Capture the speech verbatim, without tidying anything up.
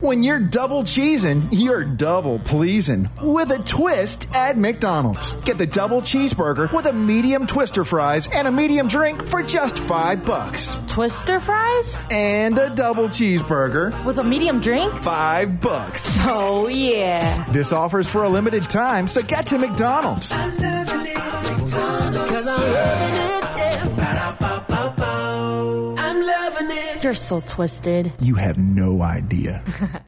When you're double cheesing, you're double pleasing with a twist at McDonald's. Get the double cheeseburger with a medium twister fries and a medium drink for just five bucks. Twister fries? And a double cheeseburger with a medium drink? Five bucks. Oh, yeah. This offer's for a limited time, so get to McDonald's. I'm loving it. McDonald's. 'Cause I'm loving it. Yeah. I'm loving it. You're so twisted. You have no idea.